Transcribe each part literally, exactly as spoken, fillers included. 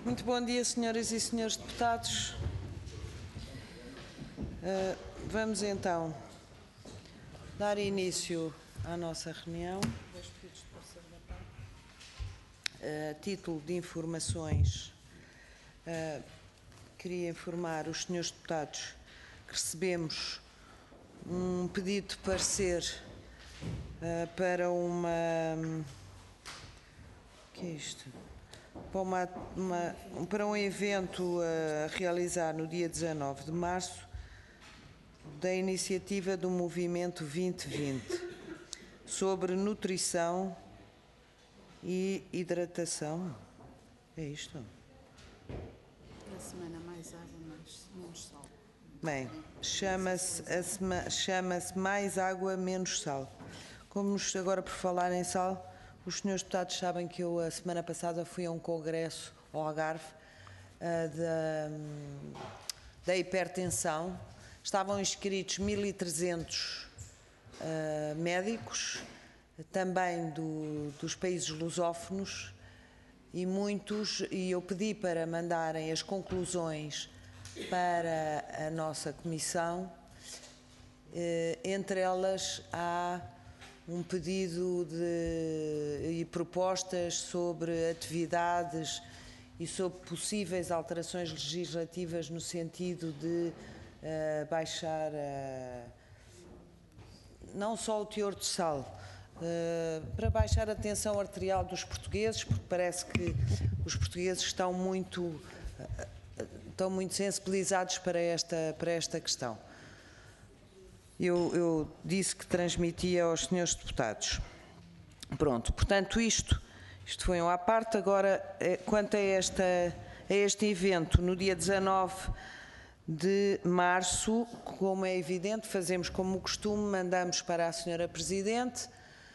Muito bom dia, senhoras e senhores deputados. Uh, vamos então dar início à nossa reunião. A uh, título de informações, uh, queria informar os senhores deputados que recebemos um pedido de parecer uh, para uma... O que é isto? Para, uma, uma, para um evento a realizar no dia dezanove de março da iniciativa do Movimento vinte vinte sobre nutrição e hidratação. É isto? A semana mais água, mais, menos sal. Bem, chama-se chama-se Mais Água, Menos Sal. Como agora por falar em sal, os senhores deputados sabem que eu, a semana passada, fui a um congresso ao Algarve uh, da, da hipertensão. Estavam inscritos mil e trezentos uh, médicos, também do, dos países lusófonos, e muitos, e eu pedi para mandarem as conclusões para a nossa comissão. Uh, entre elas há um pedido de, e propostas sobre atividades e sobre possíveis alterações legislativas no sentido de uh, baixar uh, não só o teor de sal, uh, para baixar a tensão arterial dos portugueses, porque parece que os portugueses estão muito, uh, estão muito sensibilizados para esta, para esta questão. Eu, eu disse que transmitia aos senhores deputados. Pronto, portanto, isto, isto foi um à parte. Agora, quanto a, esta, a este evento, no dia dezanove de março, como é evidente, fazemos como o costume, mandamos para a senhora Presidente,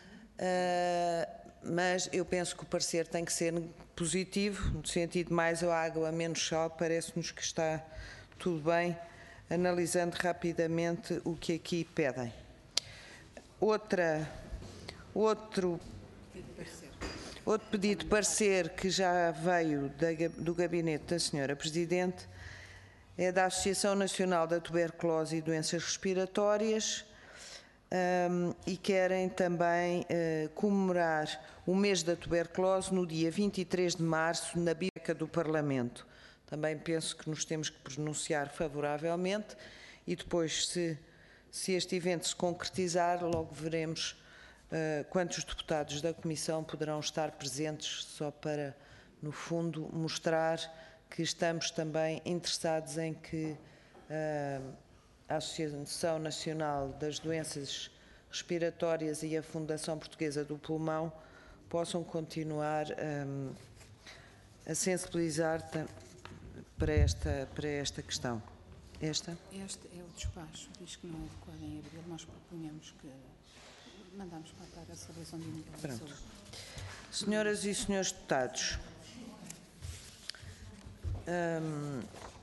uh, mas eu penso que o parecer tem que ser positivo, no sentido de mais água, menos sal, parece-nos que está tudo bem, analisando rapidamente o que aqui pedem. Outra, outro, outro pedido de parecer que já veio da, do gabinete da senhora Presidente é da Associação Nacional da Tuberculose e Doenças Respiratórias um, e querem também uh, comemorar o mês da tuberculose no dia vinte e três de março na Biblioteca do Parlamento. Também penso que nos temos que pronunciar favoravelmente e depois, se, se este evento se concretizar, logo veremos uh, quantos deputados da Comissão poderão estar presentes, só para, no fundo, mostrar que estamos também interessados em que uh, a Associação Nacional das Doenças Respiratórias e a Fundação Portuguesa do Pulmão possam continuar um, a sensibilizar para esta, para esta questão. Esta? Este é o despacho, diz que não é adequado em abril, nós propunhamos que mandamos para a Associação de Inovação. Pronto. Senhoras e senhores deputados, hum,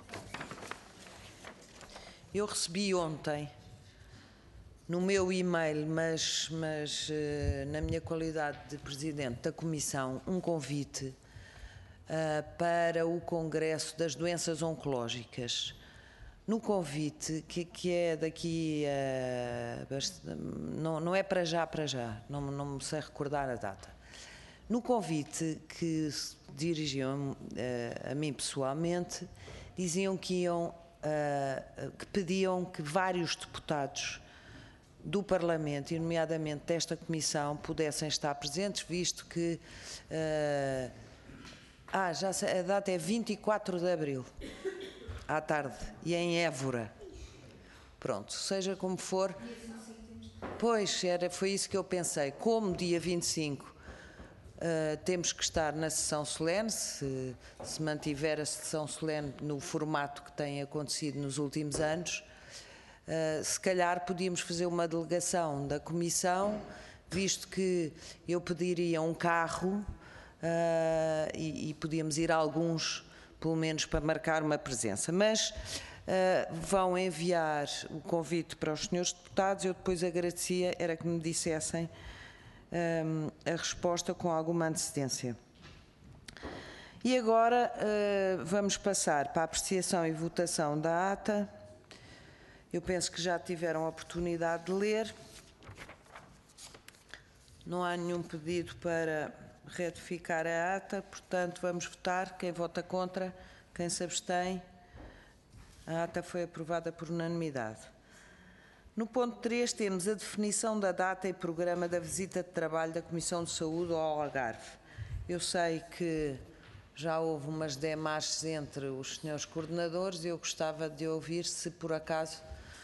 eu recebi ontem no meu e-mail, mas, mas na minha qualidade de Presidente da Comissão, um convite Uh, para o Congresso das Doenças Oncológicas. No convite, que, que é daqui, uh, não, não é para já, para já, não, não me sei recordar a data. No convite que se dirigiam uh, a mim pessoalmente, diziam que iam, uh, que pediam que vários deputados do Parlamento, e nomeadamente desta Comissão, pudessem estar presentes, visto que uh, Ah, já sei, a data é vinte e quatro de abril, à tarde, e é em Évora. Pronto, seja como for. Pois, era, foi isso que eu pensei. Como dia vinte e cinco uh, temos que estar na sessão solene, se, se mantiver a sessão solene no formato que tem acontecido nos últimos anos, uh, se calhar podíamos fazer uma delegação da Comissão, visto que eu pediria um carro, Uh, e, e podíamos ir a alguns, pelo menos, para marcar uma presença. Mas uh, vão enviar o convite para os senhores deputados. Eu depois agradecia, era que me dissessem um, a resposta com alguma antecedência. E agora uh, vamos passar para a apreciação e votação da ata. Eu penso que já tiveram a oportunidade de ler. Não há nenhum pedido para retificar a ata, portanto vamos votar. Quem vota contra, quem se abstém. A ata foi aprovada por unanimidade. No ponto três temos a definição da data e programa da visita de trabalho da Comissão de Saúde ao Algarve. Eu sei que já houve umas démarches entre os senhores coordenadores e eu gostava de ouvir se por acaso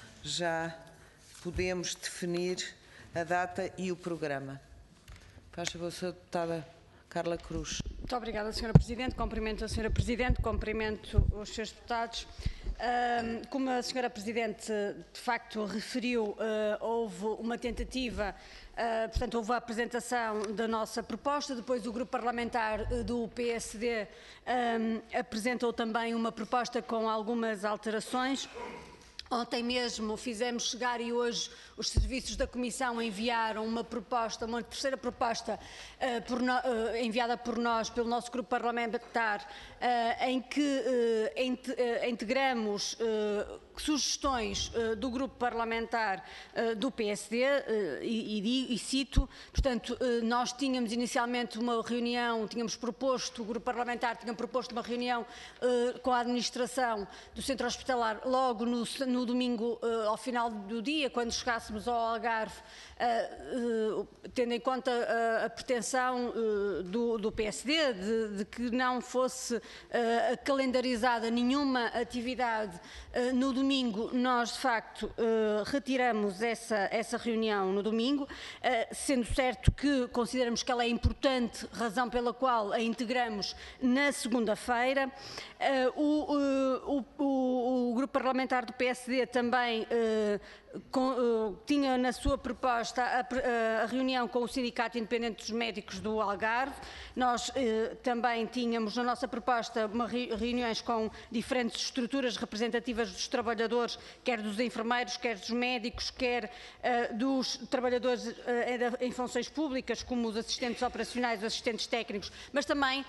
já podemos definir a data e o programa. Faz favor, senhora Deputada Carla Cruz. Muito obrigada, senhora Presidente. Cumprimento a senhora Presidente, cumprimento os senhores deputados. Uh, como a senhora Presidente de facto referiu, uh, houve uma tentativa, uh, portanto houve a apresentação da nossa proposta, depois o grupo parlamentar do P S D um, apresentou também uma proposta com algumas alterações. Ontem mesmo fizemos chegar e hoje os serviços da Comissão enviaram uma proposta, uma terceira proposta uh, por no, uh, enviada por nós, pelo nosso grupo parlamentar, uh, em que uh, int, uh, integramos uh, sugestões uh, do grupo parlamentar uh, do P S D uh, e, e, e cito, portanto, uh, nós tínhamos inicialmente uma reunião, tínhamos proposto, o grupo parlamentar tinha proposto uma reunião uh, com a administração do centro hospitalar logo no, no domingo, uh, ao final do dia, quando chegássemos ao Algarve, uh, uh, tendo em conta uh, a pretensão uh, do, do P S D de, de que não fosse uh, calendarizada nenhuma atividade uh, no domingo, nós de facto uh, retiramos essa, essa reunião no domingo, uh, sendo certo que consideramos que ela é importante, razão pela qual a integramos na segunda-feira. Uh, o, uh, o, o, o grupo parlamentar do P S D também uh, com, uh, tinha na sua proposta a, a reunião com o Sindicato Independente dos Médicos do Algarve. Nós uh, também tínhamos na nossa proposta uma re, reuniões com diferentes estruturas representativas dos trabalhadores, quer dos enfermeiros, quer dos médicos, quer uh, dos trabalhadores uh, em funções públicas, como os assistentes operacionais, os assistentes técnicos, mas também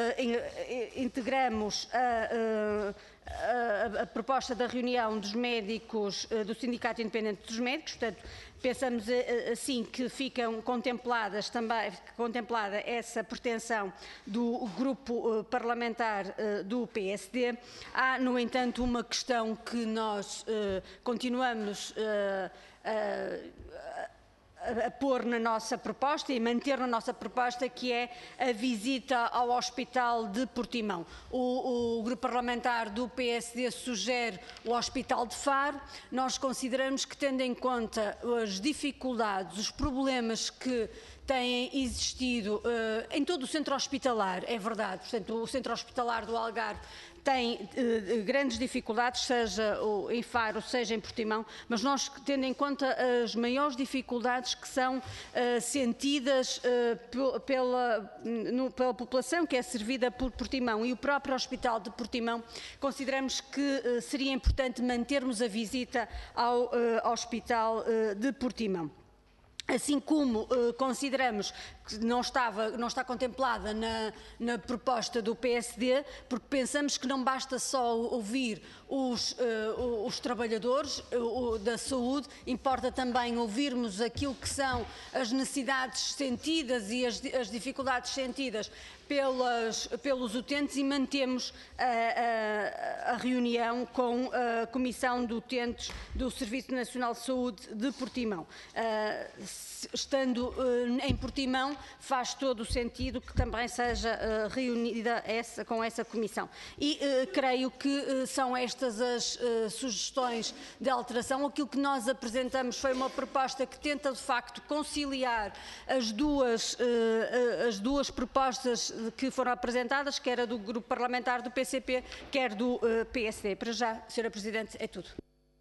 uh, integramos a, a, a proposta da reunião dos médicos uh, do Sindicato Independente dos Médicos. Portanto, pensamos assim que ficam contempladas também, contemplada essa pretensão do grupo parlamentar do P S D. Há, no entanto, uma questão que nós uh, continuamos uh, uh, a pôr na nossa proposta e manter na nossa proposta, que é a visita ao Hospital de Portimão. O, o grupo parlamentar do P S D sugere o Hospital de Faro. Nós consideramos que, tendo em conta as dificuldades, os problemas que têm existido uh, em todo o centro hospitalar, é verdade, portanto, o centro hospitalar do Algarve tem uh, grandes dificuldades, seja em Faro, seja em Portimão, mas nós, tendo em conta as maiores dificuldades que são uh, sentidas uh, pela, no, pela população que é servida por Portimão e o próprio Hospital de Portimão, consideramos que uh, seria importante mantermos a visita ao uh, Hospital uh, de Portimão. Assim como uh, consideramos que não, estava, não está contemplada na, na proposta do P S D, porque pensamos que não basta só ouvir os, uh, os trabalhadores uh, da saúde, importa também ouvirmos aquilo que são as necessidades sentidas e as, as dificuldades sentidas pelas, pelos utentes, e mantemos a, a, a reunião com a Comissão de Utentes do Serviço Nacional de Saúde de Portimão. Uh, estando uh, em Portimão, faz todo o sentido que também seja uh, reunida essa, com essa comissão. E uh, creio que uh, são estas as uh, sugestões de alteração. Aquilo que nós apresentamos foi uma proposta que tenta, de facto, conciliar as duas, uh, as duas propostas que foram apresentadas, quer a do grupo parlamentar do P C P, quer do uh, P S D. Para já, senhora Presidente, é tudo.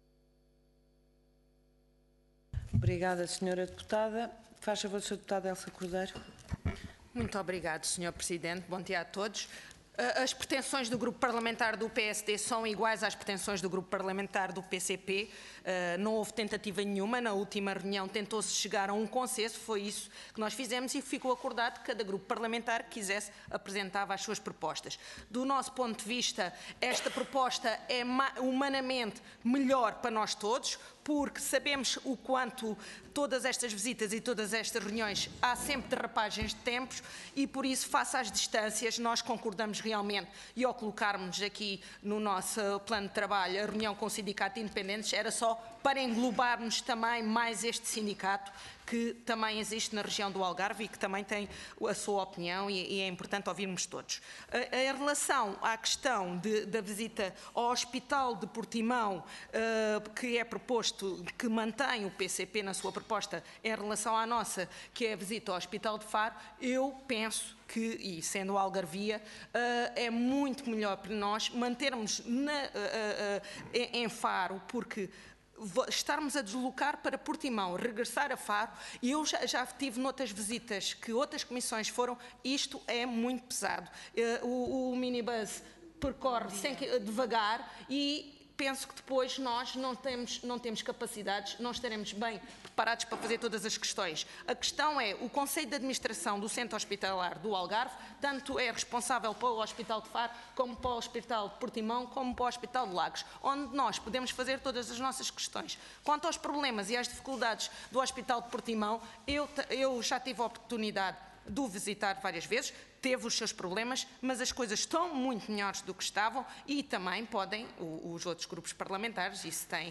Obrigada, senhora Deputada. Faz favor, senhora Deputada Elsa Cordeiro. Muito obrigado, senhor Presidente. Bom dia a todos. As pretensões do grupo parlamentar do P S D são iguais às pretensões do grupo parlamentar do P C P. Uh, não houve tentativa nenhuma. Na última reunião tentou-se chegar a um consenso, foi isso que nós fizemos e ficou acordado que cada grupo parlamentar que quisesse apresentava as suas propostas. Do nosso ponto de vista, esta proposta é humanamente melhor para nós todos, porque sabemos o quanto todas estas visitas e todas estas reuniões há sempre derrapagens de tempos e, por isso, face às distâncias, nós concordamos realmente e ao colocarmos aqui no nosso plano de trabalho a reunião com o Sindicato de Independentes, era só para englobarmos também mais este sindicato que também existe na região do Algarve e que também tem a sua opinião e, e é importante ouvirmos todos. Em relação à questão de, da visita ao Hospital de Portimão, uh, que é proposto, que mantém o P C P na sua proposta em relação à nossa, que é a visita ao Hospital de Faro, eu penso que, e sendo algarvia, uh, é muito melhor para nós mantermos na, uh, uh, uh, em Faro, porque estarmos a deslocar para Portimão, regressar a Faro, e eu já, já tive noutras visitas que outras comissões foram, isto é muito pesado. Uh, o, o minibus percorre sem, devagar e penso que depois nós não temos, não temos capacidades, não estaremos bem preparados para fazer todas as questões. A questão é, o Conselho de Administração do Centro Hospitalar do Algarve, tanto é responsável para o Hospital de Faro, como para o Hospital de Portimão, como para o Hospital de Lagos, onde nós podemos fazer todas as nossas questões. Quanto aos problemas e às dificuldades do Hospital de Portimão, eu, eu já tive a oportunidade de o visitar várias vezes, teve os seus problemas, mas as coisas estão muito melhores do que estavam e também podem, os outros grupos parlamentares, e se têm uh,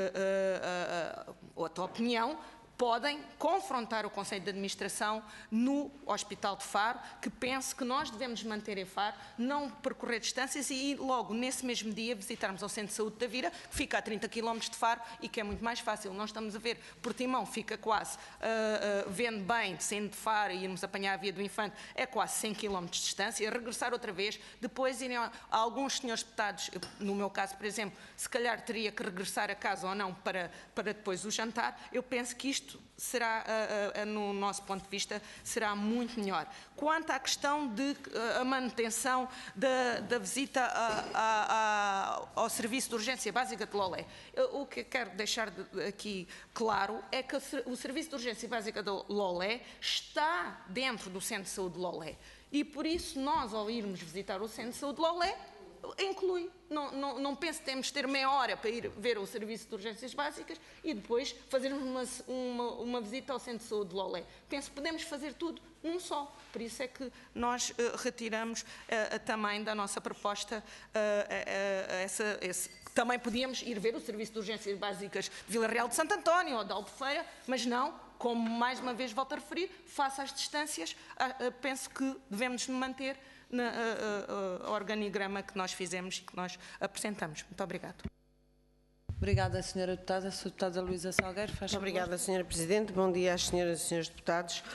uh, uh, outra opinião, podem confrontar o Conselho de Administração no Hospital de Faro, que penso que nós devemos manter em Faro, não percorrer distâncias e logo nesse mesmo dia visitarmos ao Centro de Saúde de Tavira, que fica a trinta quilómetros de Faro e que é muito mais fácil. Nós estamos a ver, Portimão fica quase, uh, uh, vendo bem, sendo de Faro e irmos apanhar a Via do Infante, é quase cem quilómetros de distância, regressar outra vez, depois irem a, a alguns senhores deputados, no meu caso, por exemplo, se calhar teria que regressar a casa ou não para, para depois o jantar, eu penso que isto será, uh, uh, no nosso ponto de vista, será muito melhor. Quanto à questão de uh, a manutenção da, da visita a, a, a, ao Serviço de Urgência Básica de Lolé, uh, o que quero deixar de, aqui claro é que o Serviço de Urgência Básica de Lolé está dentro do Centro de Saúde de Lolé e, por isso, nós, ao irmos visitar o Centro de Saúde de Lolé, inclui. Não, não, não penso que temos de ter meia hora para ir ver o Serviço de Urgências Básicas e depois fazermos uma, uma, uma visita ao Centro de Saúde de Lolé. Penso que podemos fazer tudo num só. Por isso é que nós uh, retiramos uh, também da nossa proposta uh, uh, uh, essa, esse. Também podíamos ir ver o Serviço de Urgências Básicas de Vila Real de Santo António ou de Albufeira, mas não, como mais uma vez volto a referir, face às distâncias, uh, uh, penso que devemos manter no uh, uh, uh, organigrama que nós fizemos e que nós apresentamos. Muito obrigado. Obrigada, senhora Deputada. A senhora Deputada Luísa Salgueiro, faz favor. Muito obrigada, senhora Presidente. Bom dia às senhoras e senhores deputados.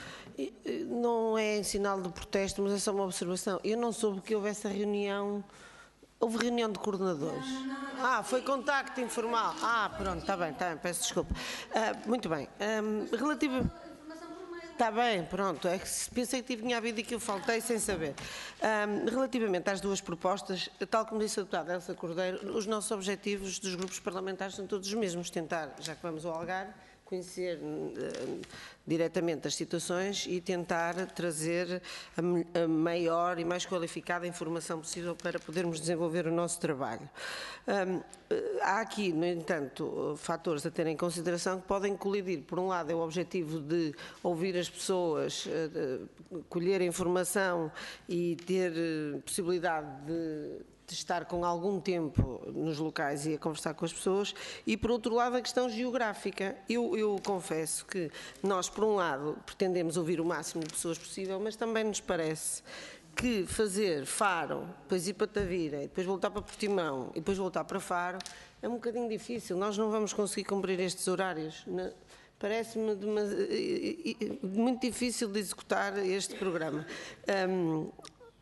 Não é em sinal de protesto, mas é só uma observação. Eu não soube que houve essa reunião. Houve reunião de coordenadores. Ah, foi contacto informal. Ah, pronto, está bem, está bem, peço desculpa. Uh, muito bem. Um, relativo... Está bem, pronto, é que pensei que tinha havido e que eu faltei sem saber. Um, relativamente às duas propostas, tal como disse a deputada Elsa Cordeiro, os nossos objetivos dos grupos parlamentares são todos os mesmos, tentar, já que vamos ao Algarve, conhecer uh, diretamente as situações e tentar trazer a, a maior e mais qualificada informação possível para podermos desenvolver o nosso trabalho. Um, há aqui, no entanto, fatores a ter em consideração que podem colidir. Por um lado, é o objetivo de ouvir as pessoas, uh, colher informação e ter uh, possibilidade de de estar com algum tempo nos locais e a conversar com as pessoas, e por outro lado a questão geográfica. Eu, eu confesso que nós, por um lado, pretendemos ouvir o máximo de pessoas possível, mas também nos parece que fazer Faro, depois ir para Tavira, depois voltar para Portimão e depois voltar para Faro é um bocadinho difícil. Nós não vamos conseguir cumprir estes horários. Parece-me muito difícil de executar este programa. Um,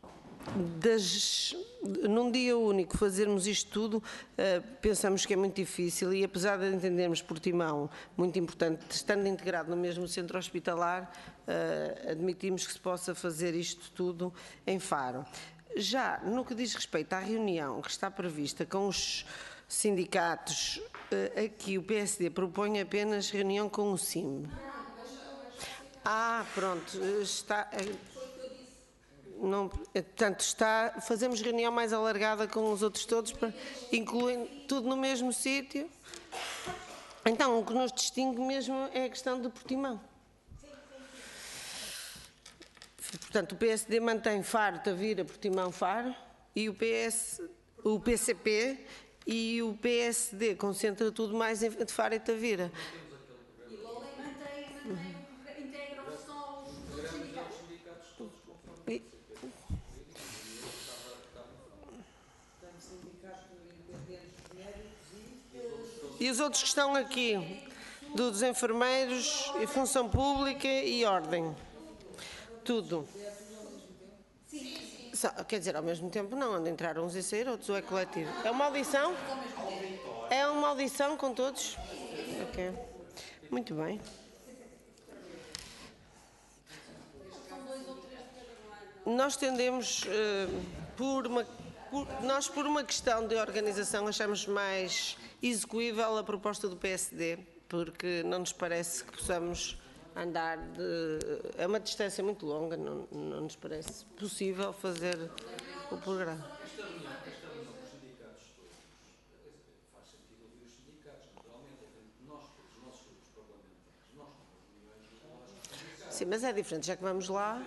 Das, num dia único fazermos isto tudo, uh, pensamos que é muito difícil e, apesar de entendermos Portimão muito importante, estando integrado no mesmo centro hospitalar, uh, admitimos que se possa fazer isto tudo em Faro. Já no que diz respeito à reunião que está prevista com os sindicatos, aqui o P S D propõe apenas reunião com o C I M. Ah, pronto, está... Não, portanto, está, fazemos reunião mais alargada com os outros todos, para, incluindo tudo no mesmo sítio. Então, o que nos distingue mesmo é a questão do Portimão. Portanto, o P S D mantém Faro, Tavira, Portimão, Faro, e o, P S, o P C P e o P S D concentra tudo mais em de Faro e Tavira. E os outros que estão aqui, dos enfermeiros, e função pública e ordem. Tudo. Só, quer dizer, ao mesmo tempo não, onde entrar uns e sair outros, ou é coletivo. É uma audição? É uma audição com todos? Ok. Muito bem. Nós tendemos, uh, por uma, por, nós por uma questão de organização achamos mais execuível a proposta do P S D, porque não nos parece que possamos andar de... É uma distância muito longa, não, não nos parece possível fazer o programa. Esta reunião, esta reunião com os sindicatos todos, faz sentido ouvir os sindicatos, naturalmente, é nós, os nossos grupos parlamentares, nós temos reuniões com os sindicatos. Sim, mas é diferente, já que vamos lá...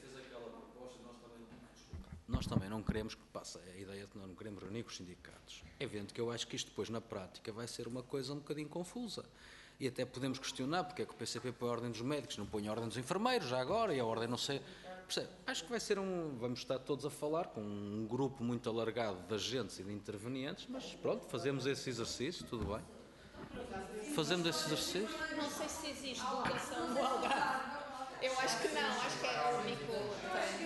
Nós também não queremos que passe a ideia de que nós não queremos reunir com os sindicatos. É evidente que eu acho que isto depois na prática vai ser uma coisa um bocadinho confusa. E até podemos questionar porque é que o P C P põe a ordem dos médicos, não põe a ordem dos enfermeiros já agora, e a ordem não sei... Percebe? Acho que vai ser um... Vamos estar todos a falar com um grupo muito alargado de agentes e de intervenientes, mas pronto, fazemos esse exercício, tudo bem. Fazemos esse exercício. Não sei se existe delegação do Algarve. Eu acho que não, acho que é o único...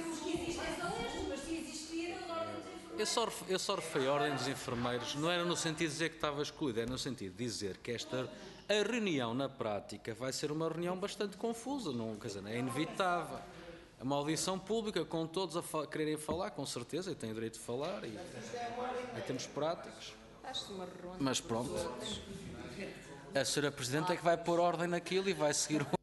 Eu só, eu só refei a ordem dos enfermeiros, não era no sentido de dizer que estava excluída, era no sentido de dizer que esta a reunião na prática vai ser uma reunião bastante confusa, não, quer dizer, é inevitável. É uma audição pública com todos a fa quererem falar, com certeza, e têm direito de falar, e em termos práticos. Mas pronto, a senhora Presidente é que vai pôr ordem naquilo e vai seguir o...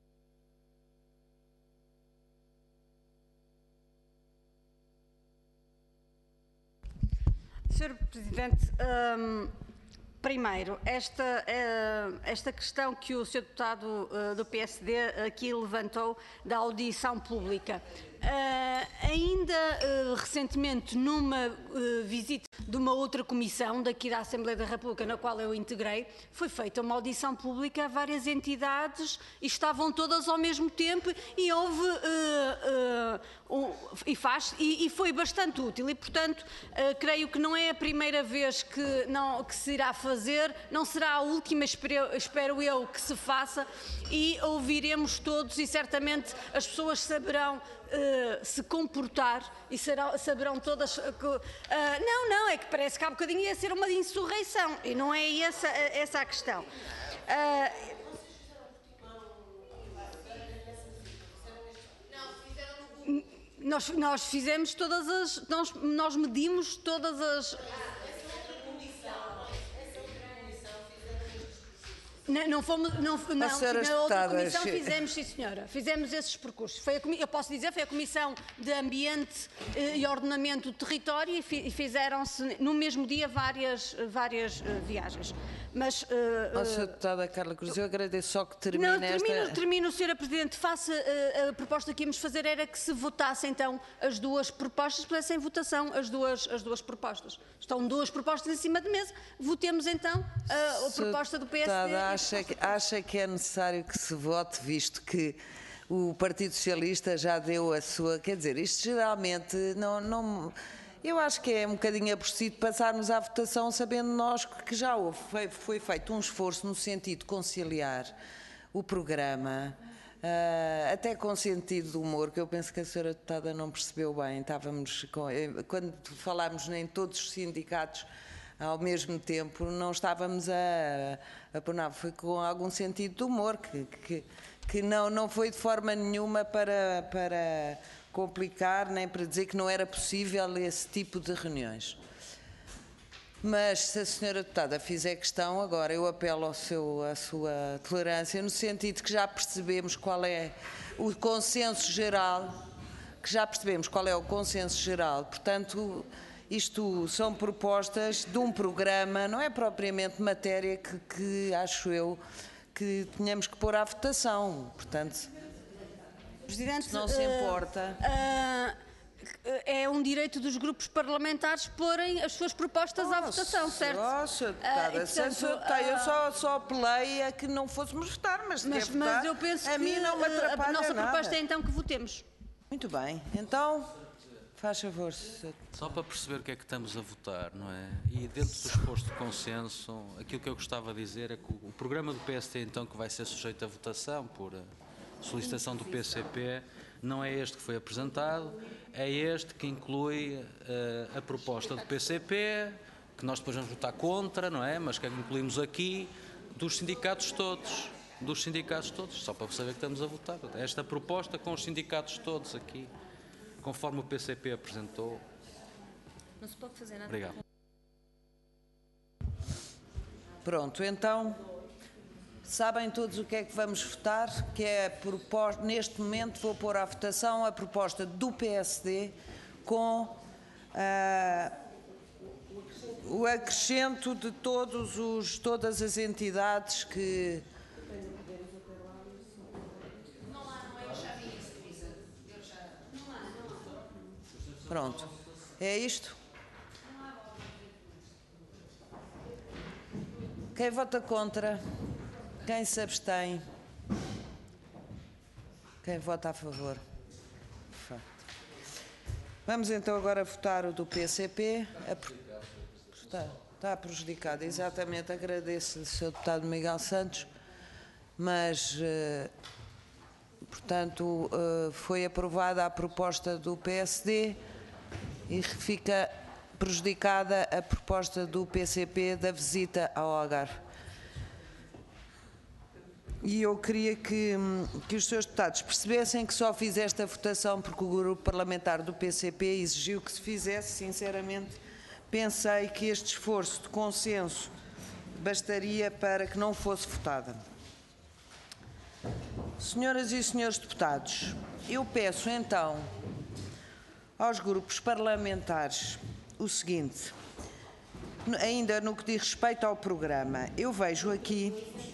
senhor Presidente, hum, primeiro, esta, uh, esta questão que o senhor Deputado uh, do P S D aqui levantou da audição pública. Uh, ainda uh, recentemente, numa uh, visita de uma outra comissão daqui da Assembleia da República, na qual eu integrei, foi feita uma audição pública a várias entidades e estavam todas ao mesmo tempo e houve uh, uh, um, e faz e, e foi bastante útil e, portanto, uh, creio que não é a primeira vez que, não, que se irá fazer, não será a última, espero, espero eu, que se faça e ouviremos todos e certamente as pessoas saberão Uh, se comportar e será, saberão todas que, uh, não, não, é que parece que há bocadinho ia ser uma insurreição e não é essa, essa a questão. Uh, nós, nós fizemos todas as, nós, nós medimos todas as... Não, não fomos, não, não na outra comissão fizemos, sim senhora, fizemos esses percursos. Foi a, eu posso dizer, foi a Comissão de Ambiente eh, e Ordenamento do Território e, fi, e fizeram-se no mesmo dia várias, várias uh, viagens. Mas... Uh, oh, senhora Deputada Carla Cruz, eu agradeço só que termine não, termino, esta... termino, senhora Presidente, faça, uh, a proposta que íamos fazer era que se votasse então as duas propostas, pudessem votação as duas, as duas propostas. Estão duas propostas em cima de mesa, votemos então uh, a proposta do P S D. Acha que, acha que é necessário que se vote, visto que o Partido Socialista já deu a sua... Quer dizer, isto geralmente não... não eu acho que é um bocadinho aborrecido passarmos à votação sabendo nós que já houve, foi, foi feito um esforço no sentido de conciliar o programa, uh, até com sentido de humor, que eu penso que a senhora deputada não percebeu bem. Estávamos com, quando falámos em todos os sindicatos ao mesmo tempo, não estávamos a, a pôr nada, foi com algum sentido de humor, que, que, que não, não foi de forma nenhuma para, para complicar, nem para dizer que não era possível esse tipo de reuniões. Mas se a senhora deputada fizer questão, agora eu apelo ao seu, à sua tolerância, no sentido que já percebemos qual é o consenso geral, que já percebemos qual é o consenso geral, portanto, isto são propostas de um programa, não é propriamente matéria que, que acho eu que tínhamos que pôr à votação, portanto, Presidente, se não se importa. Uh, uh, é um direito dos grupos parlamentares porem as suas propostas à votação, certo? Oh, senhora deputada, Uh, e, portanto, senhora deputada, eu uh, só, só apelei a que não fôssemos votar, mas se Mas, quer votar, mas eu penso a que mim não me uh, atrapalha a nossa nada. proposta é então que votemos. Muito bem, então, faz favor. senhora Só para perceber o que é que estamos a votar, não é? E dentro do exposto de consenso, aquilo que eu gostava de dizer é que o, o programa do P S D, então, que vai ser sujeito a votação por uh, solicitação do P C P, não é este que foi apresentado, é este que inclui uh, a proposta do P C P, que nós depois vamos votar contra, não é? Mas que incluímos aqui dos sindicatos todos, dos sindicatos todos, só para saber que estamos a votar. Esta proposta com os sindicatos todos aqui, conforme o P C P apresentou. Não se pode fazer nada. Obrigado. Pronto, então, sabem todos o que é que vamos votar, que é, proposta, neste momento vou pôr à votação a proposta do P S D com uh, o acrescento de todos os, todas as entidades que... Pronto, é isto? Quem vota contra? Quem se abstém? Quem vota a favor? Perfeito. Vamos então agora votar o do P C P. Está, está prejudicado, exatamente. Agradeço-lhe, senhor deputado Miguel Santos, mas, eh, portanto, eh, foi aprovada a proposta do P S D e fica prejudicada a proposta do P C P da visita ao Algarve. E eu queria que, que os senhores deputados percebessem que só fiz esta votação porque o grupo parlamentar do P C P exigiu que se fizesse. Sinceramente, pensei que este esforço de consenso bastaria para que não fosse votada. Senhoras e senhores deputados, eu peço então aos grupos parlamentares o seguinte, ainda no que diz respeito ao programa, eu vejo aqui,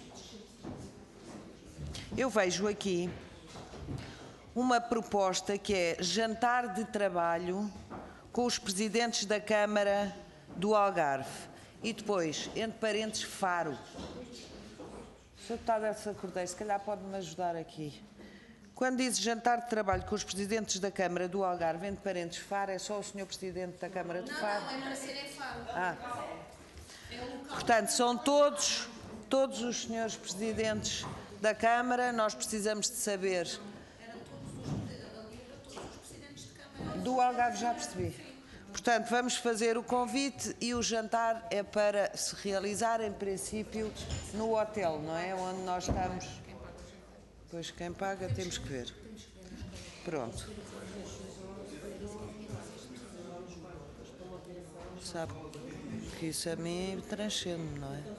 eu vejo aqui uma proposta que é jantar de trabalho com os presidentes da Câmara do Algarve e depois, entre parênteses, Faro. senhor Deputado Elsa Cordeiro, se calhar pode-me ajudar aqui. Quando diz jantar de trabalho com os presidentes da Câmara do Algarve, entre parênteses, Faro, é só o senhor Presidente da Câmara de Faro? Não, não, é para ser em Faro. Ah. Portanto, são todos, todos os senhores Presidentes da Câmara, nós precisamos de saber. Do Algarve já percebi. Portanto, vamos fazer o convite e o jantar é para se realizar, em princípio, no hotel, não é? Onde nós estamos. Pois quem paga temos que ver. Pronto. Sabe que isso a mim transcende, não é?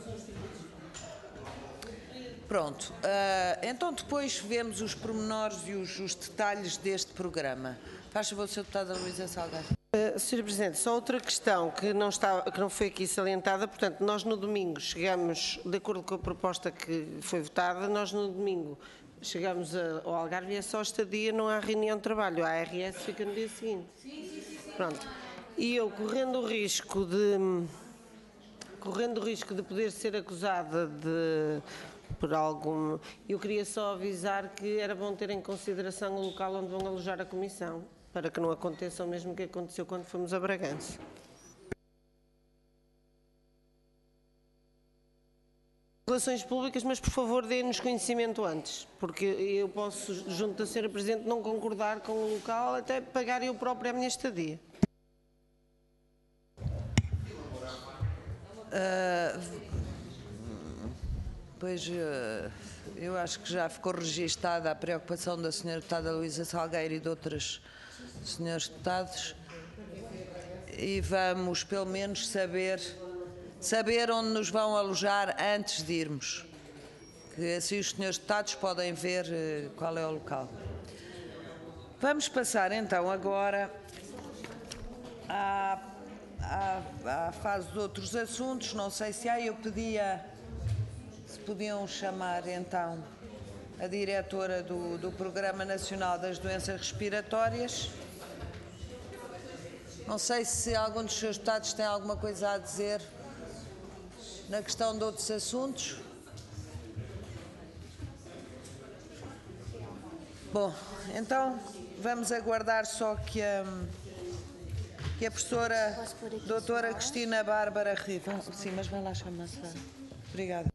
Pronto. Uh, então depois vemos os pormenores e os, os detalhes deste programa. Faz favor, senhora Deputada Luísa Salgueiro. Uh, senhora Presidente, só outra questão que não, está, que não foi aqui salientada. Portanto, nós no domingo chegamos, de acordo com a proposta que foi votada, nós no domingo chegamos a, ao Algarve e é só estadia, não há reunião de trabalho. A R S fica no dia seguinte. Pronto. E eu, correndo o risco de, correndo o risco de poder ser acusada de, por algum, eu queria só avisar que era bom ter em consideração o local onde vão alojar a comissão, para que não aconteça o mesmo que aconteceu quando fomos a Bragança. Relações públicas, mas por favor deem-nos conhecimento antes, porque eu posso, junto da senhora Presidente, não concordar com o local, até pagar eu própria a minha estadia. Uh, pois, uh, eu acho que já ficou registada a preocupação da senhora Deputada Luísa Salgueiro e de outras senhores deputados, e vamos pelo menos saber, saber onde nos vão alojar antes de irmos, que assim os senhores deputados podem ver uh, qual é o local. Vamos passar então agora à, à, à fase de outros assuntos. Não sei se há, eu pedia, se podiam chamar então a diretora do, do Programa Nacional das Doenças Respiratórias. Não sei se algum dos seus deputados tem alguma coisa a dizer na questão de outros assuntos. Bom, então vamos aguardar só que a, que a professora doutora Cristina Bárbara Riva... Sim, mas vai lá chamar-se. Obrigada.